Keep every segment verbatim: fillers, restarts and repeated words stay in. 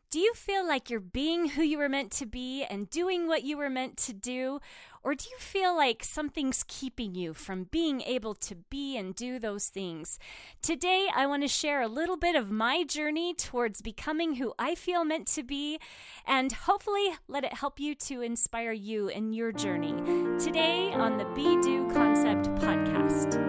Do you feel like you're being who you were meant to be and doing what you were meant to do? Or do you feel like something's keeping you from being able to be and do those things? Today, I want to share a little bit of my journey towards becoming who I feel meant to be, and hopefully let it help you to inspire you in your journey. Today on the Be Do Concept podcast.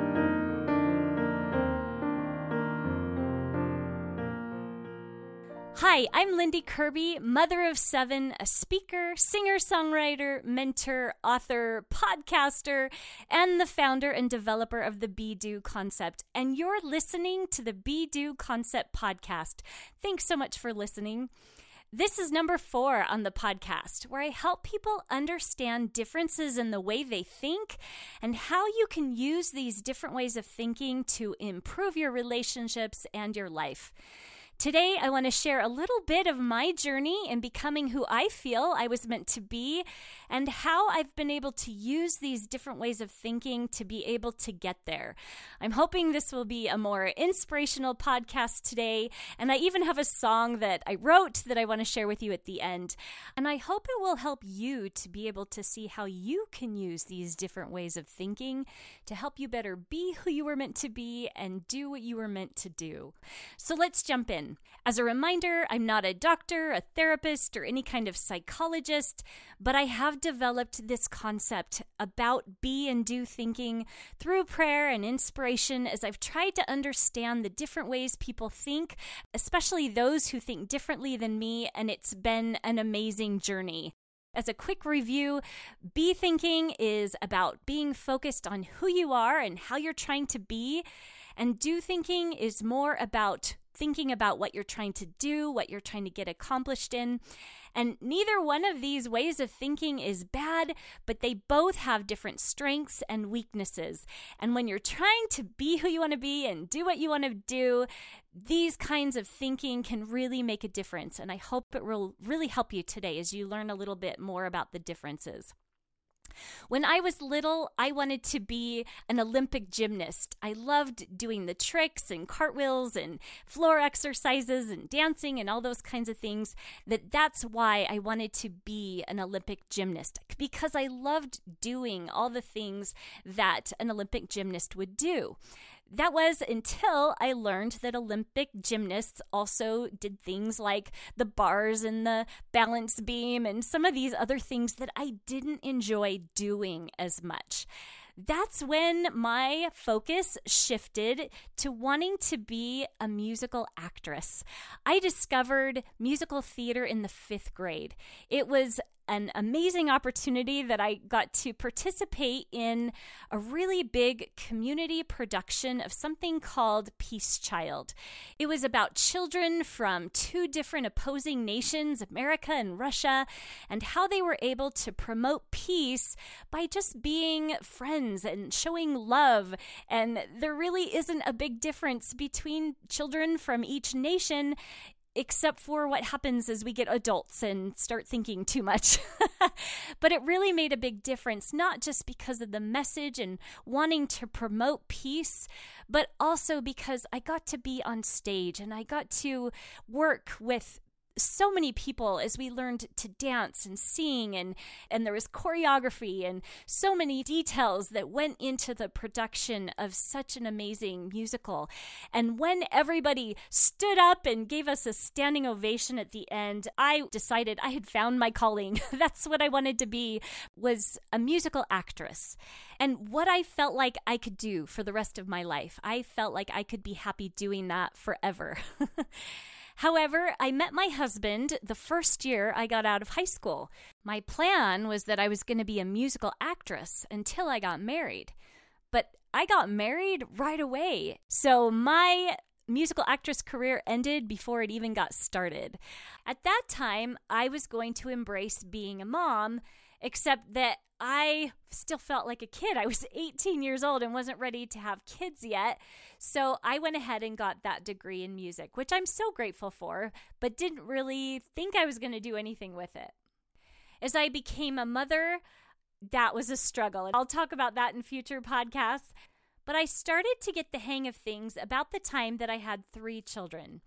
Hi, I'm Lindy Kirby, mother of seven, a speaker, singer-songwriter, mentor, author, podcaster, and the founder and developer of the Be Do Concept. And you're listening to the Be Do Concept podcast. Thanks so much for listening. This is number four on the podcast, where I help people understand differences in the way they think and how you can use these different ways of thinking to improve your relationships and your life. Today, I want to share a little bit of my journey in becoming who I feel I was meant to be and how I've been able to use these different ways of thinking to be able to get there. I'm hoping this will be a more inspirational podcast today, and I even have a song that I wrote that I want to share with you at the end. And I hope it will help you to be able to see how you can use these different ways of thinking to help you better be who you were meant to be and do what you were meant to do. So let's jump in. As a reminder, I'm not a doctor, a therapist, or any kind of psychologist, but I have developed this concept about be and do thinking through prayer and inspiration as I've tried to understand the different ways people think, especially those who think differently than me, and it's been an amazing journey. As a quick review, be thinking is about being focused on who you are and how you're trying to be, and do thinking is more about thinking about what you're trying to do, what you're trying to get accomplished in. And neither one of these ways of thinking is bad, but they both have different strengths and weaknesses. And when you're trying to be who you want to be and do what you want to do, these kinds of thinking can really make a difference. And I hope it will really help you today as you learn a little bit more about the differences. When I was little, I wanted to be an Olympic gymnast. I loved doing the tricks and cartwheels and floor exercises and dancing and all those kinds of things. That that's why I wanted to be an Olympic gymnast, because I loved doing all the things that an Olympic gymnast would do. That was until I learned that Olympic gymnasts also did things like the bars and the balance beam and some of these other things that I didn't enjoy doing as much. That's when my focus shifted to wanting to be a musical actress. I discovered musical theater in the fifth grade. It was an amazing opportunity that I got to participate in a really big community production of something called Peace Child. It was about children from two different opposing nations, America and Russia, and how they were able to promote peace by just being friends and showing love. And there really isn't a big difference between children from each nation, except for what happens as we get adults and start thinking too much. But it really made a big difference, not just because of the message and wanting to promote peace, but also because I got to be on stage and I got to work with so many people as we learned to dance and sing, and, and there was choreography and so many details that went into the production of such an amazing musical. And when everybody stood up and gave us a standing ovation at the end, I decided I had found my calling. That's what I wanted to be, was a musical actress. And what I felt like I could do for the rest of my life, I felt like I could be happy doing that forever. However, I met my husband the first year I got out of high school. My plan was that I was going to be a musical actress until I got married. But I got married right away. So my musical actress career ended before it even got started. At that time, I was going to embrace being a mom, except that I still felt like a kid. I was eighteen years old and wasn't ready to have kids yet. So I went ahead and got that degree in music, which I'm so grateful for, but didn't really think I was going to do anything with it. As I became a mother, that was a struggle. I'll talk about that in future podcasts. But I started to get the hang of things about the time that I had three children.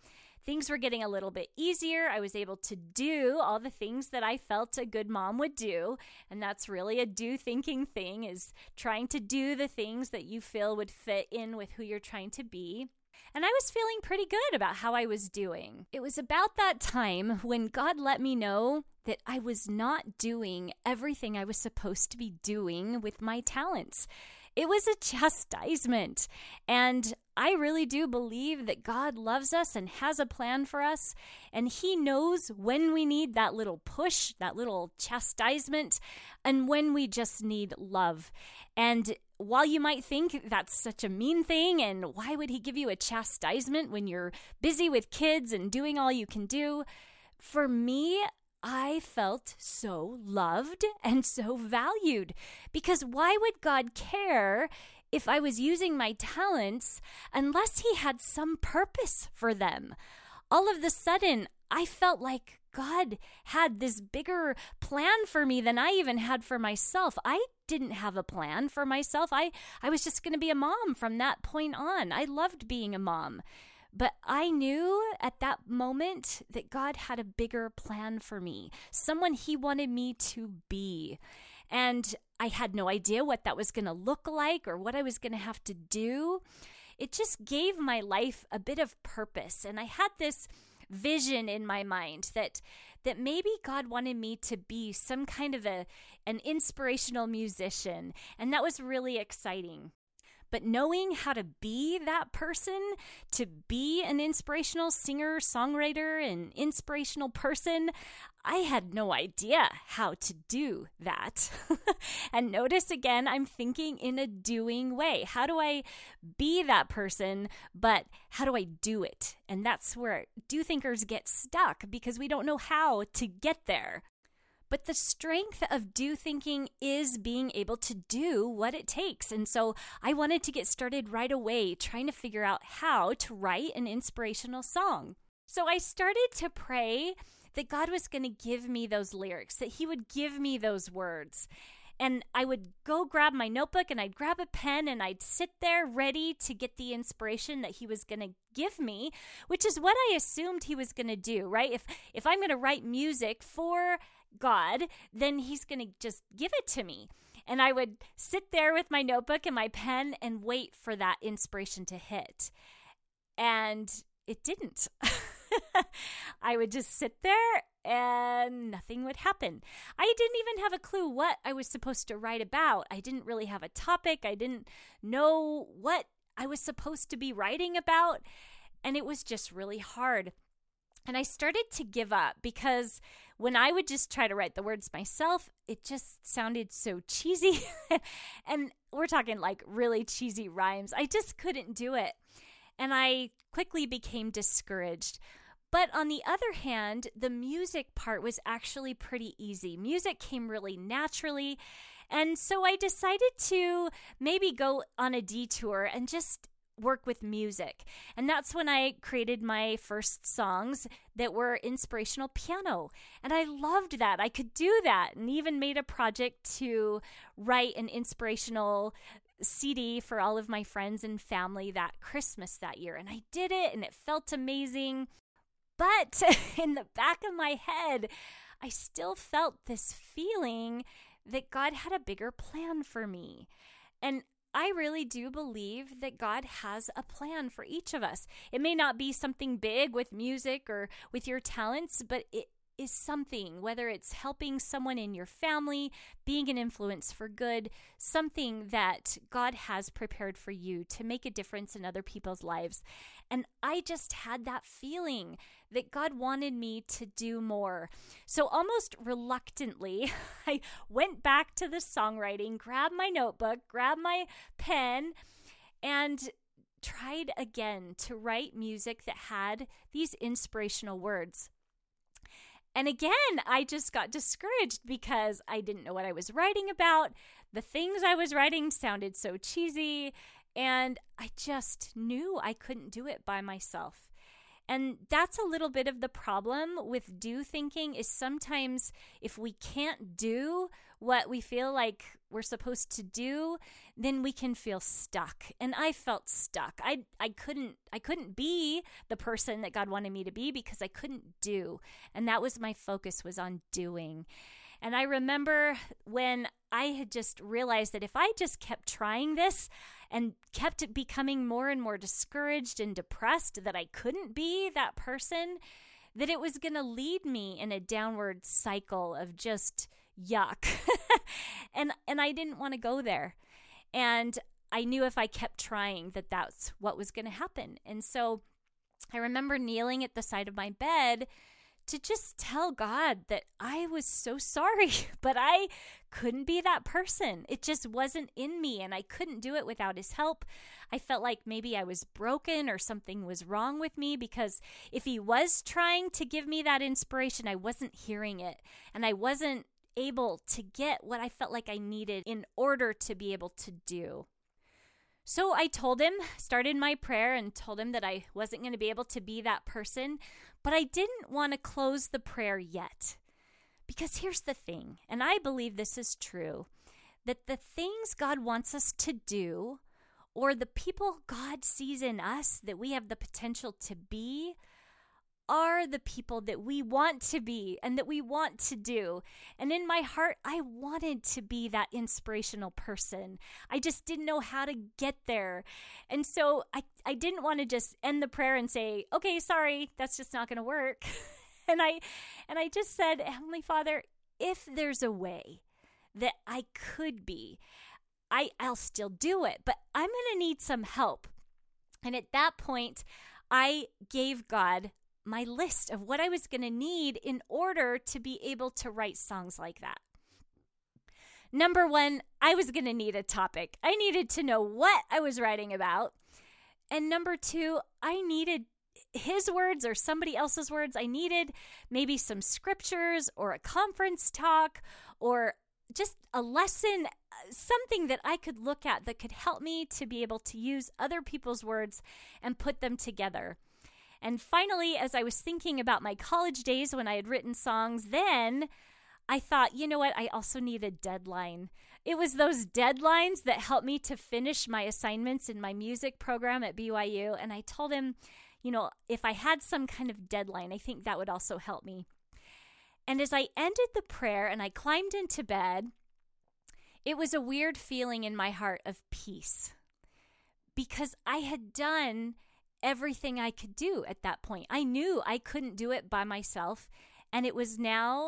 things were getting a little bit easier. I was able to do all the things that I felt a good mom would do. And that's really a do thinking thing, is trying to do the things that you feel would fit in with who you're trying to be. And I was feeling pretty good about how I was doing. It was about that time when God let me know that I was not doing everything I was supposed to be doing with my talents. It was a chastisement. And I really do believe that God loves us and has a plan for us. And He knows when we need that little push, that little chastisement, and when we just need love. And while you might think that's such a mean thing, and why would He give you a chastisement when you're busy with kids and doing all you can do? For me, I felt so loved and so valued, because why would God care if I was using my talents unless He had some purpose for them? All of a sudden, I felt like God had this bigger plan for me than I even had for myself. I didn't have a plan for myself. I, I was just going to be a mom from that point on. I loved being a mom. But I knew at that moment that God had a bigger plan for me, someone He wanted me to be. And I had no idea what that was going to look like or what I was going to have to do. It just gave my life a bit of purpose. And I had this vision in my mind that that maybe God wanted me to be some kind of a an inspirational musician. And that was really exciting. But knowing how to be that person, to be an inspirational singer, songwriter, an inspirational person, I had no idea how to do that. And notice again, I'm thinking in a doing way. How do I be that person, but how do I do it? And that's where do thinkers get stuck, because we don't know how to get there. But the strength of do thinking is being able to do what it takes. And so I wanted to get started right away trying to figure out how to write an inspirational song. So I started to pray that God was going to give me those lyrics, that He would give me those words. And I would go grab my notebook and I'd grab a pen and I'd sit there ready to get the inspiration that He was going to give me, which is what I assumed He was going to do, right? If if I'm going to write music for God, then He's going to just give it to me. And I would sit there with my notebook and my pen and wait for that inspiration to hit. And it didn't. I would just sit there and nothing would happen. I didn't even have a clue what I was supposed to write about. I didn't really have a topic. I didn't know what I was supposed to be writing about. And it was just really hard. And I started to give up, because when I would just try to write the words myself, it just sounded so cheesy. And we're talking like really cheesy rhymes. I just couldn't do it. And I quickly became discouraged. But on the other hand, the music part was actually pretty easy. Music came really naturally. And so I decided to maybe go on a detour and just work with music. And that's when I created my first songs that were inspirational piano. And I loved that. I could do that, and even made a project to write an inspirational C D for all of my friends and family that Christmas that year. And I did it, and it felt amazing. But in the back of my head, I still felt this feeling that God had a bigger plan for me. And I really do believe that God has a plan for each of us. It may not be something big with music or with your talents, but it is something, whether it's helping someone in your family, being an influence for good, something that God has prepared for you to make a difference in other people's lives. And I just had that feeling that God wanted me to do more. So almost reluctantly, I went back to the songwriting, grabbed my notebook, grabbed my pen, and tried again to write music that had these inspirational words. And again, I just got discouraged because I didn't know what I was writing about. The things I was writing sounded so cheesy, and I just knew I couldn't do it by myself. And that's a little bit of the problem with do thinking is sometimes if we can't do what we feel like we're supposed to do, then we can feel stuck. And I felt stuck. I I couldn't I couldn't be the person that God wanted me to be because I couldn't do. And that was my focus, was on doing. And I remember when I had just realized that if I just kept trying this and kept becoming more and more discouraged and depressed that I couldn't be that person, that it was going to lead me in a downward cycle of just yuck. and and I didn't want to go there. And I knew if I kept trying that that's what was going to happen. And so I remember kneeling at the side of my bed to just tell God that I was so sorry, but I couldn't be that person. It just wasn't in me, and I couldn't do it without his help. I felt like maybe I was broken or something was wrong with me, because if he was trying to give me that inspiration, I wasn't hearing it, and I wasn't able to get what I felt like I needed in order to be able to do. So I told him, started my prayer and told him that I wasn't going to be able to be that person, but I didn't want to close the prayer yet. Because here's the thing, and I believe this is true, that the things God wants us to do, or the people God sees in us that we have the potential to be, are the people that we want to be and that we want to do. And in my heart, I wanted to be that inspirational person. I just didn't know how to get there. And so I, I didn't want to just end the prayer and say, okay, sorry, that's just not going to work. and I and I just said, Heavenly Father, if there's a way that I could be, I, I'll still do it, but I'm going to need some help. And at that point, I gave God my list of what I was going to need in order to be able to write songs like that. Number one, I was going to need a topic. I needed to know what I was writing about. And number two, I needed his words or somebody else's words. I needed maybe some scriptures or a conference talk or just a lesson, something that I could look at that could help me to be able to use other people's words and put them together. And finally, as I was thinking about my college days when I had written songs, then I thought, you know what? I also need a deadline. It was those deadlines that helped me to finish my assignments in my music program at B Y U. And I told him, you know, if I had some kind of deadline, I think that would also help me. And as I ended the prayer and I climbed into bed, it was a weird feeling in my heart of peace, because I had done everything I could do at that point. I knew I couldn't do it by myself, and it was now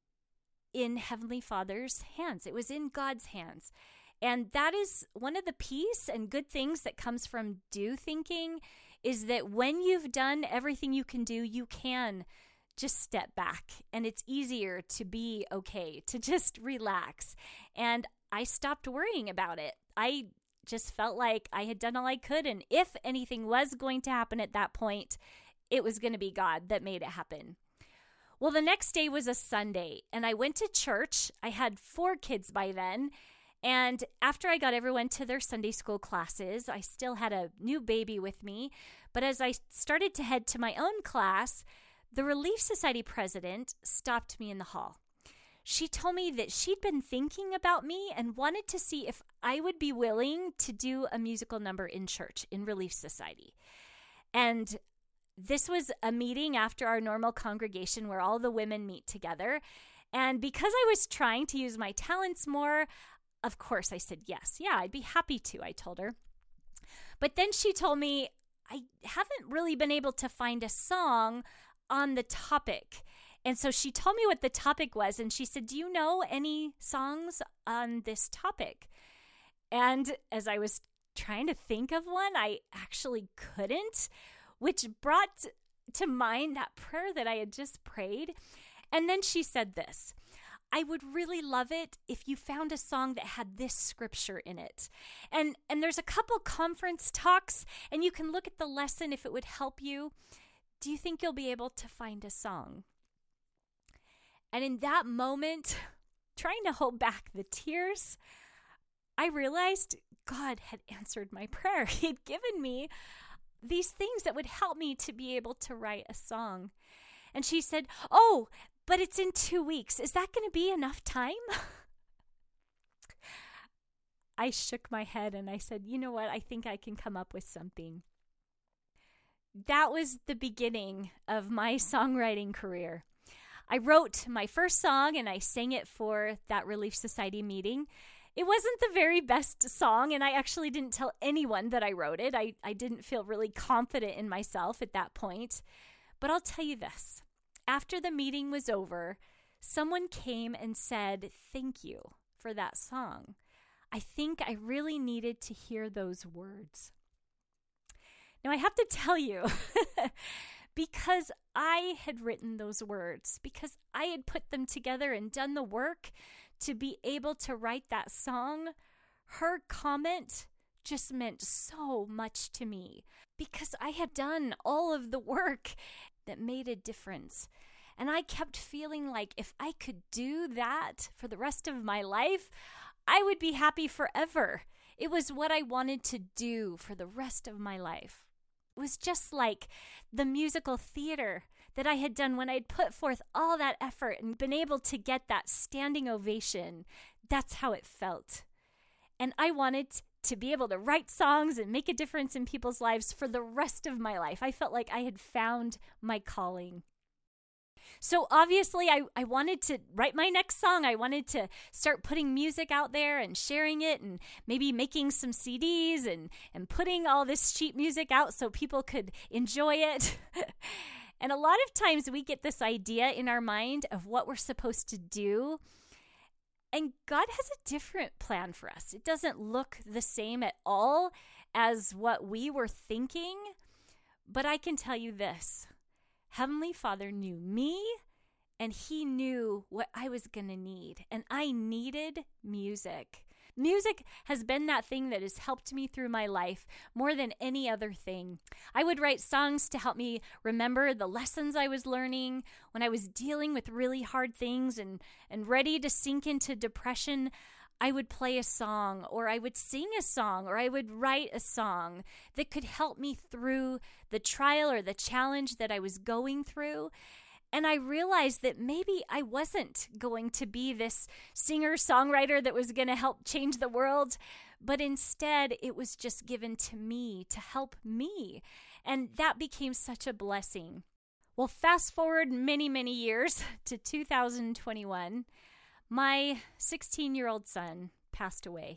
in Heavenly Father's hands. It was in God's hands. And that is one of the peace and good things that comes from do thinking, is that when you've done everything you can do, you can just step back, and it's easier to be okay, to just relax. And I stopped worrying about it. I just felt like I had done all I could, and if anything was going to happen at that point, it was going to be God that made it happen. Well, the next day was a Sunday, and I went to church. I had four kids by then, and after I got everyone to their Sunday school classes, I still had a new baby with me, but as I started to head to my own class, the Relief Society president stopped me in the hall. She told me that she'd been thinking about me and wanted to see if I would be willing to do a musical number in church, in Relief Society. And this was a meeting after our normal congregation where all the women meet together. And because I was trying to use my talents more, of course I said yes. Yeah, I'd be happy to, I told her. But then she told me, I haven't really been able to find a song on the topic. And so she told me what the topic was, and she said, do you know any songs on this topic? And as I was trying to think of one, I actually couldn't, which brought to mind that prayer that I had just prayed. And then she said this, I would really love it if you found a song that had this scripture in it. And, and there's a couple conference talks, and you can look at the lesson if it would help you. Do you think you'll be able to find a song? And in that moment, trying to hold back the tears, I realized God had answered my prayer. He'd given me these things that would help me to be able to write a song. And she said, oh, but it's in two weeks. Is that going to be enough time? I shook my head and I said, you know what? I think I can come up with something. That was the beginning of my songwriting career. I wrote my first song and I sang it for that Relief Society meeting. It wasn't the very best song, and I actually didn't tell anyone that I wrote it. I, I didn't feel really confident in myself at that point. But I'll tell you this. After the meeting was over, someone came and said, thank you for that song. I think I really needed to hear those words. Now, I have to tell you, because I had written those words, because I had put them together and done the work to be able to write that song, her comment just meant so much to me because I had done all of the work that made a difference. And I kept feeling like if I could do that for the rest of my life, I would be happy forever. It was what I wanted to do for the rest of my life. It was just like the musical theater that I had done when I'd put forth all that effort and been able to get that standing ovation. That's how it felt. And I wanted to be able to write songs and make a difference in people's lives for the rest of my life. I felt like I had found my calling. So obviously, I, I wanted to write my next song. I wanted to start putting music out there and sharing it and maybe making some C Ds and, and putting all this sheet music out so people could enjoy it. And a lot of times we get this idea in our mind of what we're supposed to do. And God has a different plan for us. It doesn't look the same at all as what we were thinking. But I can tell you this. Heavenly Father knew me, and He knew what I was going to need, and I needed music. Music has been that thing that has helped me through my life more than any other thing. I would write songs to help me remember the lessons I was learning when I was dealing with really hard things and, and ready to sink into depression. I would play a song, or I would sing a song, or I would write a song that could help me through the trial or the challenge that I was going through. And I realized that maybe I wasn't going to be this singer-songwriter that was going to help change the world, but instead it was just given to me to help me. And that became such a blessing. Well, fast forward many, many years to two thousand twenty-one. My sixteen-year-old son passed away.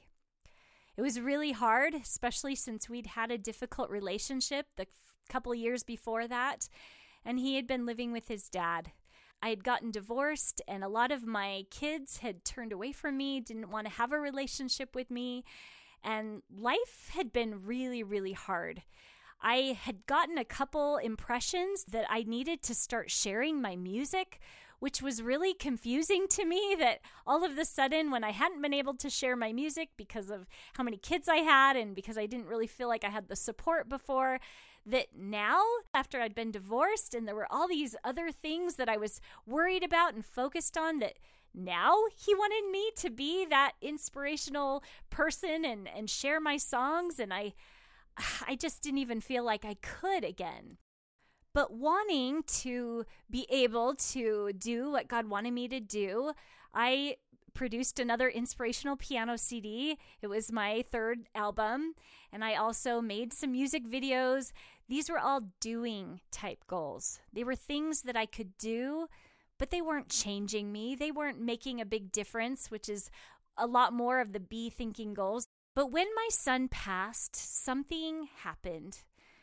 It was really hard, especially since we'd had a difficult relationship the couple years before that, and he had been living with his dad. I had gotten divorced, and a lot of my kids had turned away from me, didn't want to have a relationship with me, and life had been really, really hard. I had gotten a couple impressions that I needed to start sharing my music, which was really confusing to me, that all of a sudden when I hadn't been able to share my music because of how many kids I had and because I didn't really feel like I had the support before, that now, after I'd been divorced and there were all these other things that I was worried about and focused on, that now He wanted me to be that inspirational person and, and share my songs, and I, I just didn't even feel like I could again. But wanting to be able to do what God wanted me to do, I produced another inspirational piano C D. It was my third album, and I also made some music videos. These were all doing type goals. They were things that I could do, but they weren't changing me. They weren't making a big difference, which is a lot more of the be thinking goals. But when my son passed, something happened.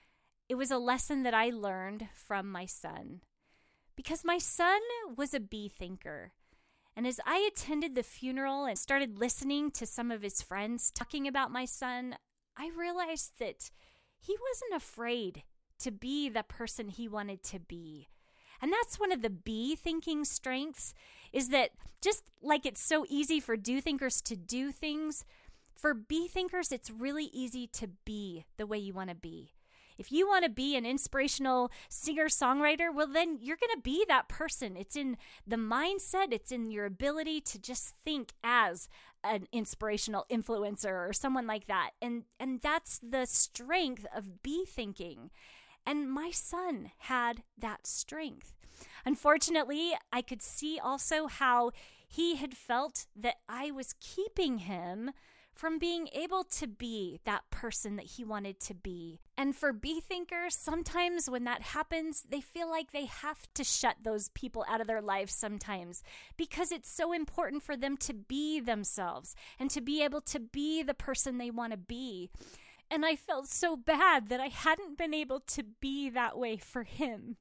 It was a lesson that I learned from my son, because my son was a be thinker. And as I attended the funeral and started listening to some of his friends talking about my son, I realized that he wasn't afraid to be the person he wanted to be. And that's one of the be thinking strengths, is that just like it's so easy for do thinkers to do things, for be thinkers, it's really easy to be the way you want to be. If you want to be an inspirational singer-songwriter, well, then you're going to be that person. It's in the mindset. It's in your ability to just think as an inspirational influencer or someone like that. And and that's the strength of be thinking. And my son had that strength. Unfortunately, I could see also how he had felt that I was keeping him from being able to be that person that he wanted to be. And for be thinkers, sometimes when that happens, they feel like they have to shut those people out of their lives sometimes because it's so important for them to be themselves and to be able to be the person they want to be. And I felt so bad that I hadn't been able to be that way for him.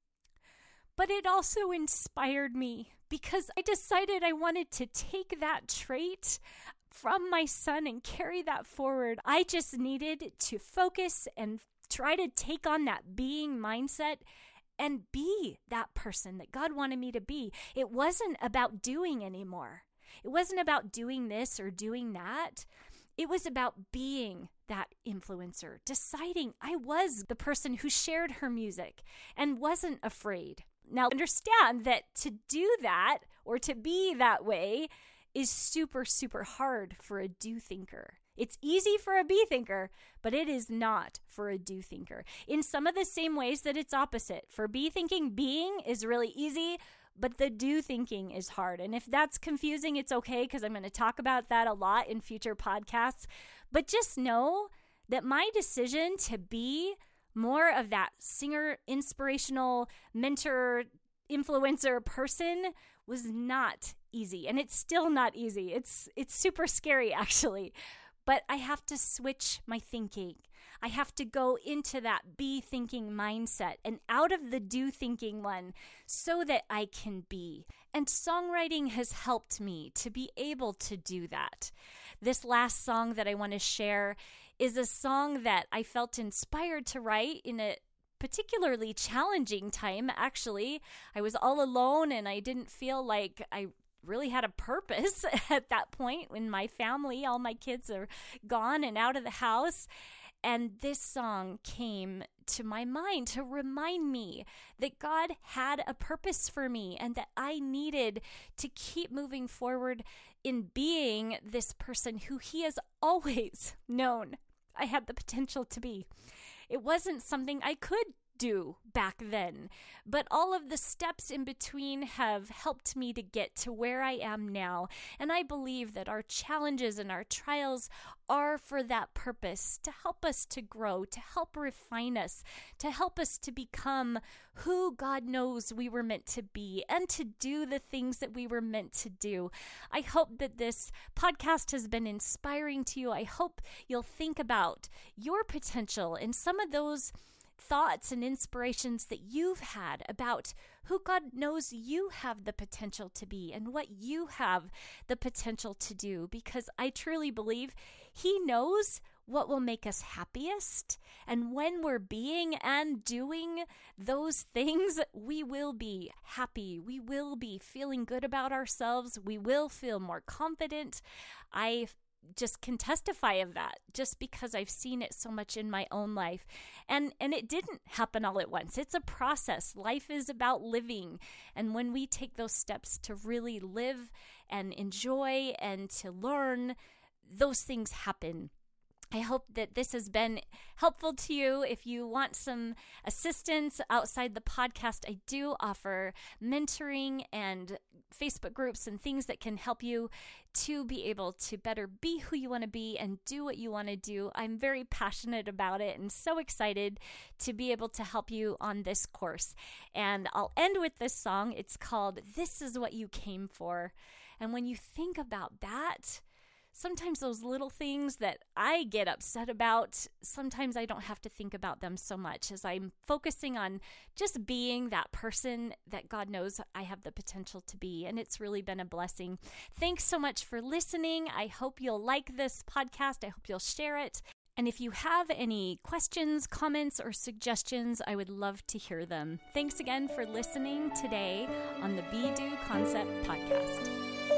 But it also inspired me because I decided I wanted to take that trait from my son and carry that forward. I just needed to focus and try to take on that being mindset and be that person that God wanted me to be. It wasn't about doing anymore. It wasn't about doing this or doing that. It was about being that influencer, deciding I was the person who shared her music and wasn't afraid. Now, understand that to do that or to be that way is super, super hard for a do thinker. It's easy for a be thinker, but it is not for a do thinker. In some of the same ways that it's opposite. For be thinking, being is really easy, but the do thinking is hard. And if that's confusing, it's okay because I'm going to talk about that a lot in future podcasts. But just know that my decision to be more of that singer, inspirational, mentor, influencer person was not easy. And it's still not easy. It's it's super scary, actually. But I have to switch my thinking. I have to go into that be thinking mindset and out of the do thinking one so that I can be. And songwriting has helped me to be able to do that. This last song that I want to share is a song that I felt inspired to write in a particularly challenging time, actually. I was all alone and I didn't feel like I really had a purpose at that point when my family, all my kids are gone and out of the house. And this song came to my mind to remind me that God had a purpose for me and that I needed to keep moving forward in being this person who He has always known I had the potential to be. It wasn't something I could do back then, but all of the steps in between have helped me to get to where I am now. And I believe that our challenges and our trials are for that purpose, to help us to grow, to help refine us, to help us to become who God knows we were meant to be and to do the things that we were meant to do. I hope that this podcast has been inspiring to you. I hope you'll think about your potential and some of those thoughts and inspirations that you've had about who God knows you have the potential to be and what you have the potential to do, because I truly believe He knows what will make us happiest. And when we're being and doing those things, we will be happy. We will be feeling good about ourselves. We will feel more confident. I just can testify of that just because I've seen it so much in my own life. And and it didn't happen all at once. It's a process. Life is about living. And when we take those steps to really live and enjoy and to learn, those things happen. I hope that this has been helpful to you. If you want some assistance outside the podcast, I do offer mentoring and Facebook groups and things that can help you to be able to better be who you want to be and do what you want to do. I'm very passionate about it and so excited to be able to help you on this course. And I'll end with this song. It's called This Is What You Came For. And when you think about that, sometimes those little things that I get upset about, sometimes I don't have to think about them so much as I'm focusing on just being that person that God knows I have the potential to be. And it's really been a blessing. Thanks so much for listening. I hope you'll like this podcast. I hope you'll share it. And if you have any questions, comments, or suggestions, I would love to hear them. Thanks again for listening today on the Be Do Concept podcast.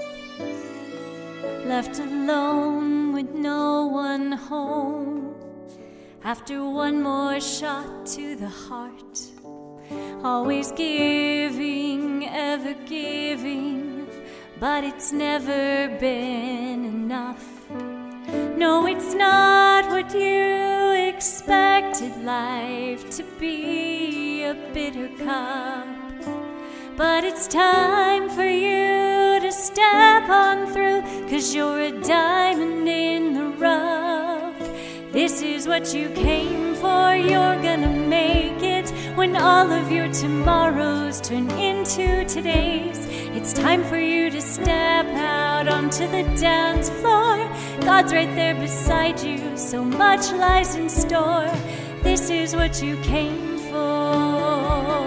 Left alone with no one home, after one more shot to the heart, always giving, ever giving, but it's never been enough. No, it's not what you expected life to be, a bitter cup. But it's time for you to step on through, 'cause you're a diamond in the rough. This is what you came for, you're gonna make it. When all of your tomorrows turn into todays, it's time for you to step out onto the dance floor. God's right there beside you, so much lies in store. This is what you came for.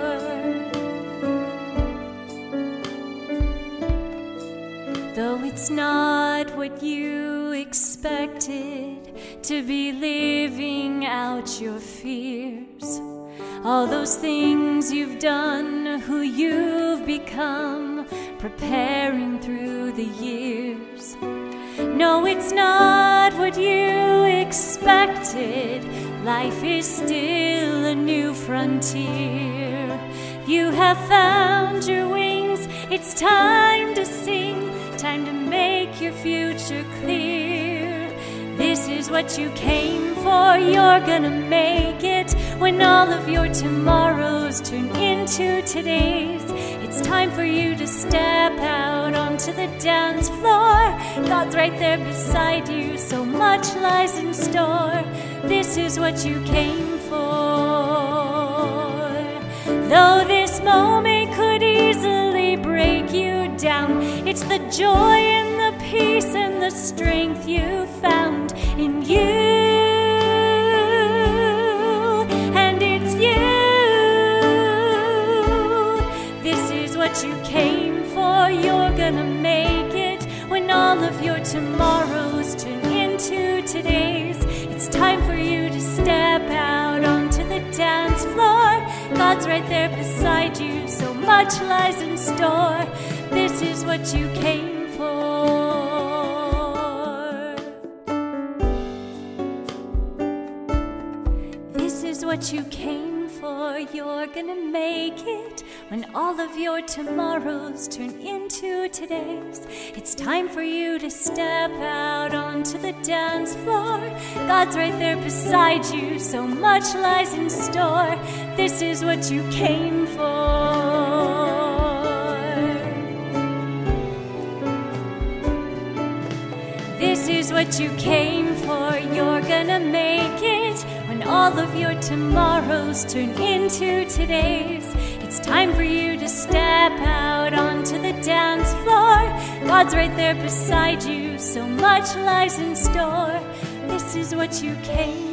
Though it's not what you expected, to be living out your fears, all those things you've done, who you've become, preparing through the years. No, it's not what you expected. Life is still a new frontier. You have found your wings. It's time to sing, time to make your future clear. This is what you came for, you're gonna make it. When all of your tomorrows turn into todays, it's time for you to step out onto the dance floor. God's right there beside you, so much lies in store. This is what you came for. Though this moment could easily break you down, it's the joy and the peace and the strength you found in you. And it's you. This is what you came for, you're gonna make it. When all of your tomorrows turn into todays, it's time for you to step out onto the dance floor. God's right there beside you, so much lies in store. This is what you came for. This is what you came for, you're gonna make it. When all of your tomorrows turn into todays, it's time for you to step out onto the dance floor. God's right there beside you, so much lies in store. This is what you came for. This is what you came for, you're gonna make it. When all of your tomorrows turn into todays, it's time for you to step out onto the dance floor. God's right there beside you, so much lies in store. This is what you came for.